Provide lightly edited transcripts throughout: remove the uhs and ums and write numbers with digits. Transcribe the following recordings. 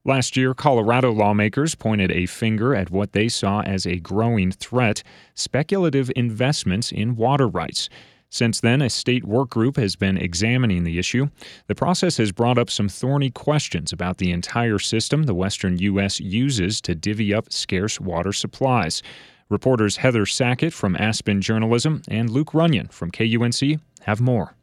Last year, Colorado lawmakers pointed a finger at what they saw as a growing threat: speculative investments in water rights. Since then, a state work group has been examining the issue. The process has brought up some thorny questions about the entire system the western U.S. uses to divvy up scarce water supplies. Reporters Heather Sackett from Aspen Journalism and Luke Runyon from KUNC have more.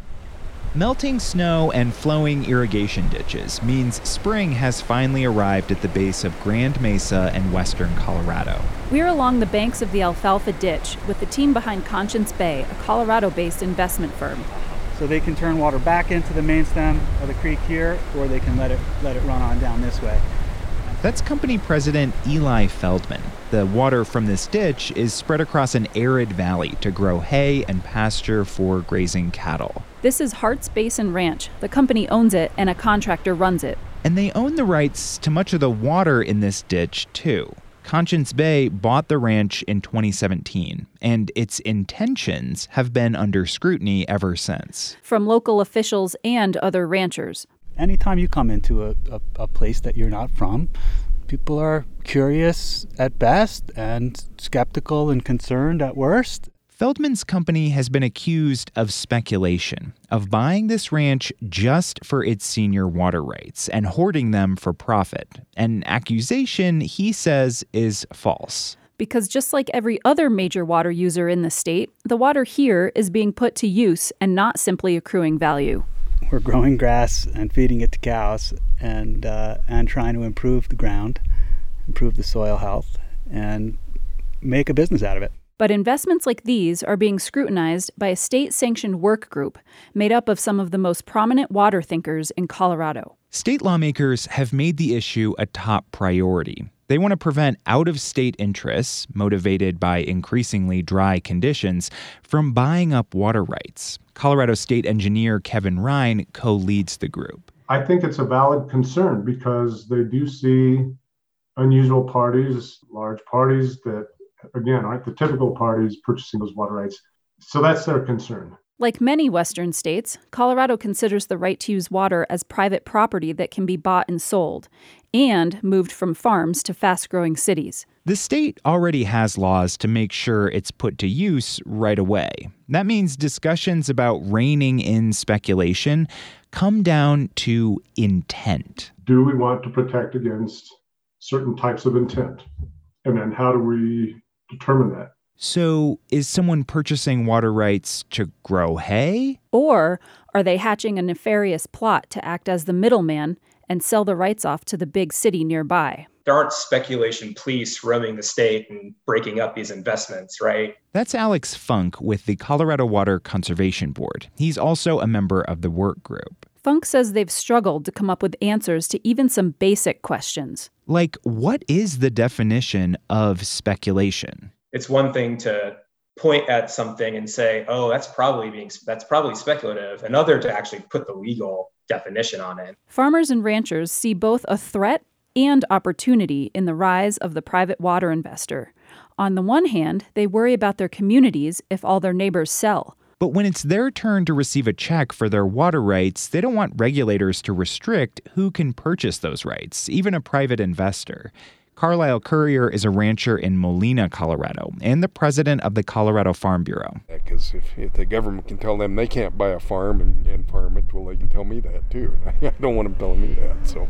Melting snow and flowing irrigation ditches means spring has finally arrived at the base of Grand Mesa and western Colorado. We're along the banks of the Alfalfa Ditch with the team behind Conscience Bay, a Colorado-based investment firm. So they can turn water back into the main stem of the creek here, or they can let it run on down this way. That's company president Eli Feldman. The water from this ditch is spread across an arid valley to grow hay and pasture for grazing cattle. This is Hart's Basin Ranch. The company owns it and a contractor runs it. And they own the rights to much of the water in this ditch, too. Conscience Bay bought the ranch in 2017, and its intentions have been under scrutiny ever since. From local officials and other ranchers. Anytime you come into a place that you're not from, people are curious at best and skeptical and concerned at worst. Feldman's company has been accused of speculation, of buying this ranch just for its senior water rights and hoarding them for profit, an accusation he says is false. Because just like every other major water user in the state, the water here is being put to use and not simply accruing value. We're growing grass and feeding it to cows and trying to improve the ground, improve the soil health, and make a business out of it. But investments like these are being scrutinized by a state-sanctioned work group made up of some of the most prominent water thinkers in Colorado. State lawmakers have made the issue a top priority. They want to prevent out-of-state interests, motivated by increasingly dry conditions, from buying up water rights. Colorado State Engineer Kevin Ryan co-leads the group. I think it's a valid concern because they do see unusual parties, large parties that, again, aren't the typical parties purchasing those water rights. So that's their concern. Like many Western states, Colorado considers the right to use water as private property that can be bought and sold, and moved from farms to fast-growing cities. The state already has laws to make sure it's put to use right away. That means discussions about reining in speculation come down to intent. Do we want to protect against certain types of intent? And then how do we determine that? So is someone purchasing water rights to grow hay? Or are they hatching a nefarious plot to act as the middleman and sell the rights off to the big city nearby? There aren't speculation police roaming the state and breaking up these investments, right? That's Alex Funk with the Colorado Water Conservation Board. He's also a member of the work group. Funk says they've struggled to come up with answers to even some basic questions. Like, what is the definition of speculation? It's one thing to point at something and say, oh, that's probably speculative. Another to actually put the legal definition on it. Farmers and ranchers see both a threat and opportunity in the rise of the private water investor. On the one hand, they worry about their communities if all their neighbors sell. But when it's their turn to receive a check for their water rights, they don't want regulators to restrict who can purchase those rights, even a private investor. Carlisle Currier is a rancher in Molina, Colorado, and the president of the Colorado Farm Bureau. Because if the government can tell them they can't buy a farm and farm it, well, they can tell me that too. I don't want them telling me that, so.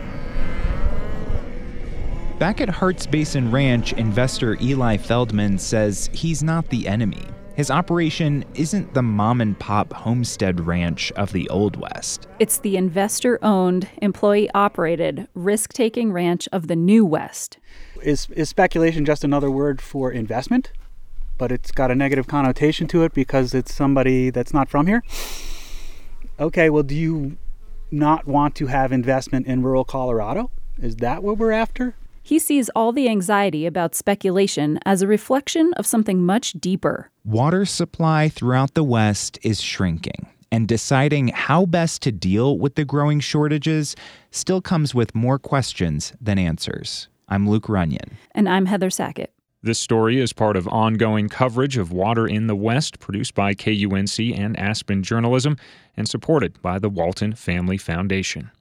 Back at Hart's Basin Ranch, investor Eli Feldman says he's not the enemy. His operation isn't the mom-and-pop homestead ranch of the Old West. It's the investor-owned, employee-operated, risk-taking ranch of the New West. Is speculation just another word for investment? But it's got a negative connotation to it because it's somebody that's not from here? Okay, well, do you not want to have investment in rural Colorado? Is that what we're after? He sees all the anxiety about speculation as a reflection of something much deeper. Water supply throughout the West is shrinking, and deciding how best to deal with the growing shortages still comes with more questions than answers. I'm Luke Runyon. And I'm Heather Sackett. This story is part of ongoing coverage of water in the West, produced by KUNC and Aspen Journalism, and supported by the Walton Family Foundation.